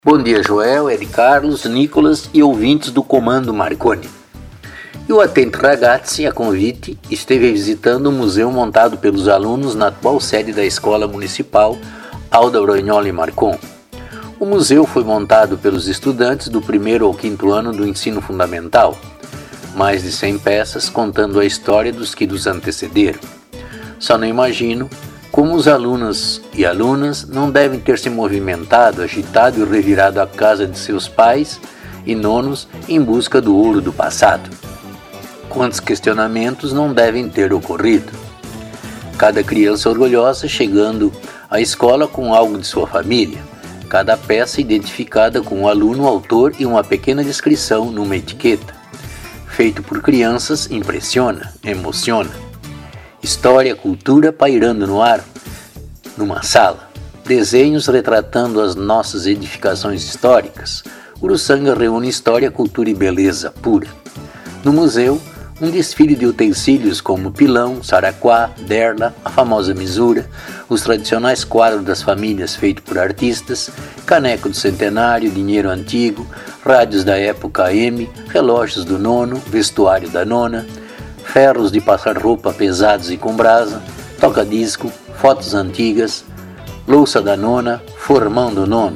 Bom dia, Joel, Ed Carlos, Nicolas e ouvintes do Comando Marconi. E o atento ragazzi, a convite, esteve visitando o museu montado pelos alunos na atual sede da Escola Municipal Alda Bragnoli Marcon. O museu foi montado pelos estudantes do 1º ao 5º ano do ensino fundamental, mais de 100 peças contando a história dos que nos antecederam. Só não imagino como os alunos e alunas não devem ter se movimentado, agitado e revirado a casa de seus pais e nonos em busca do ouro do passado. Quantos questionamentos não devem ter ocorrido? Cada criança orgulhosa chegando à escola com algo de sua família, cada peça identificada com o aluno, autor e uma pequena descrição numa etiqueta. Feito por crianças, impressiona, emociona. História, cultura pairando no ar, numa sala. Desenhos retratando as nossas edificações históricas. Uruçanga reúne história, cultura e beleza pura. No museu, um desfile de utensílios como pilão, saraquá, derla, a famosa misura, os tradicionais quadros das famílias feitos por artistas, caneco do centenário, dinheiro antigo, rádios da época AM, relógios do nono, vestuário da nona, ferros de passar roupa pesados e com brasa, toca-disco, fotos antigas, louça da nona, formão do nono,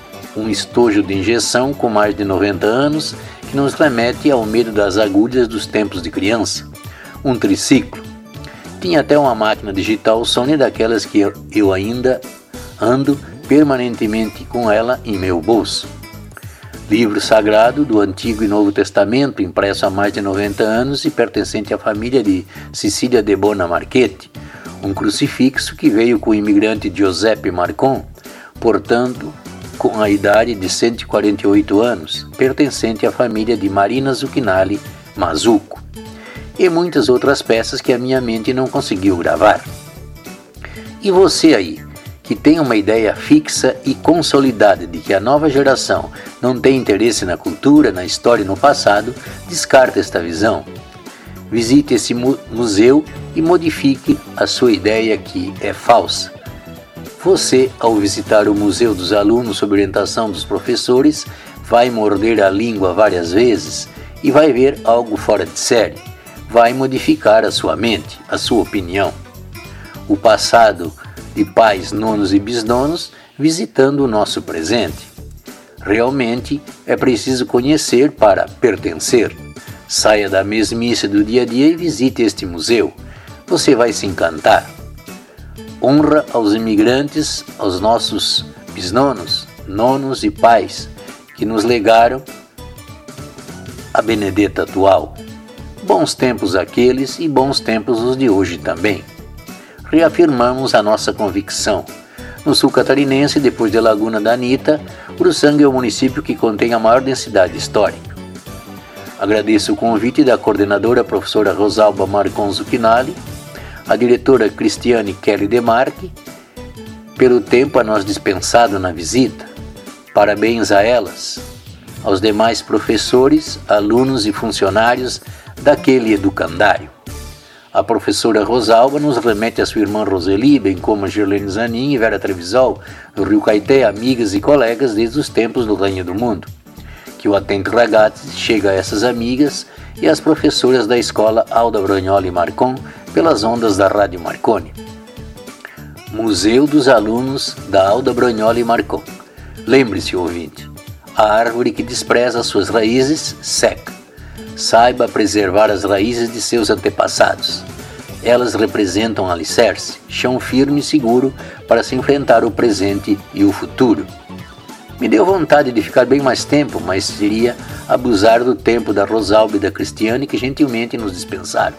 um estojo de injeção com mais de 90 anos que nos remete ao medo das agulhas dos tempos de criança, um triciclo. Tinha até uma máquina digital Sony daquelas que eu ainda ando permanentemente com ela em meu bolso. Livro sagrado do Antigo e Novo Testamento, impresso há mais de 90 anos e pertencente à família de Cecília de Bona Marchetti, um crucifixo que veio com o imigrante Giuseppe Marcon, portanto, com a idade de 148 anos, pertencente à família de Marina Zucchinali Mazzucco, e muitas outras peças que a minha mente não conseguiu gravar. E você aí, que tem uma ideia fixa e consolidada de que a nova geração não tem interesse na cultura, na história e no passado, descarta esta visão. Visite esse museu e modifique a sua ideia que é falsa. Você, ao visitar o Museu dos Alunos sob orientação dos professores, vai morder a língua várias vezes e vai ver algo fora de série. Vai modificar a sua mente, a sua opinião. O passado de pais, nonos e bisnonos visitando o nosso presente. Realmente é preciso conhecer para pertencer. Saia da mesmice do dia a dia e visite este museu. Você vai se encantar. Honra aos imigrantes, aos nossos bisnonos, nonos e pais que nos legaram a Benedetta atual. Bons tempos aqueles e bons tempos os de hoje também. Reafirmamos a nossa convicção. No sul catarinense, depois de Laguna da Anitta, Uruçanga é o município que contém a maior densidade histórica. Agradeço o convite da coordenadora professora Rosalba Marcon Zucchinali, a diretora Cristiane Kelly Demarque, pelo tempo a nós dispensado na visita. Parabéns a elas, aos demais professores, alunos e funcionários daquele educandário. A professora Rosalba nos remete a sua irmã Roseli, bem como a Girlene Zanin e Vera Trevisol, do Rio Caeté, amigas e colegas desde os tempos do Reino do Mundo. Que o atento ragazzi chega a essas amigas e às professoras da escola Alda Bragnoli Marcon pelas ondas da Rádio Marconi. Museu dos Alunos da Alda Bragnoli Marcon. Lembre-se, ouvinte, a árvore que despreza suas raízes seca. Saiba preservar as raízes de seus antepassados. Elas representam alicerce, chão firme e seguro para se enfrentar o presente e o futuro. Me deu vontade de ficar bem mais tempo, mas seria abusar do tempo da Rosalba e da Cristiane que gentilmente nos dispensaram.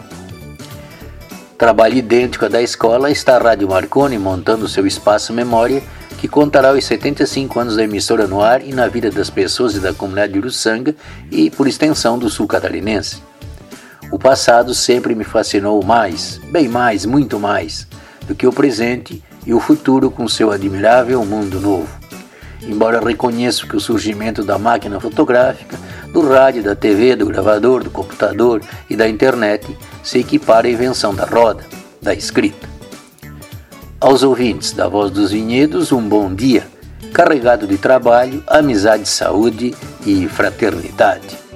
Trabalho idêntico à da escola está a Rádio Marconi montando seu espaço memória que contará os 75 anos da emissora no ar e na vida das pessoas e da comunidade de Uruçanga e, por extensão, do sul catarinense. O passado sempre me fascinou mais, bem mais, muito mais, do que o presente e o futuro com seu admirável mundo novo. Embora reconheça que o surgimento da máquina fotográfica, do rádio, da TV, do gravador, do computador e da internet se equipara à invenção da roda, da escrita. Aos ouvintes da Voz dos Vinhedos, um bom dia carregado de trabalho, amizade, saúde e fraternidade.